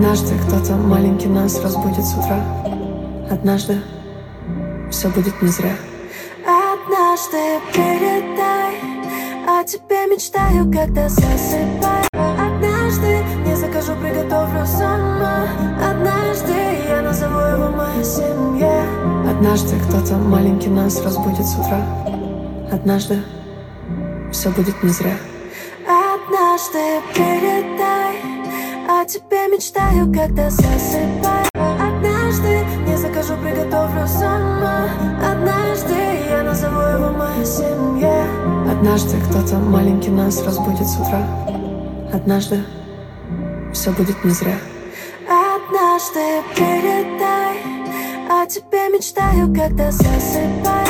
Однажды кто-то маленький нас разбудит с утра. Однажды все будет не зря. Однажды передай, о тебе мечтаю, когда засыпаю. Однажды не закажу, приготовлю сама. Однажды я назову его моя семья. Однажды кто-то маленький нас разбудит с утра. Однажды все будет не зря. Однажды передай, о тебе мечтаю, когда засыпаю. Однажды не закажу, приготовлю сама. Однажды я назову его моя семья. Однажды кто-то маленький нас разбудит с утра. Однажды все будет не зря. Однажды передай, о тебе мечтаю, когда засыпаю.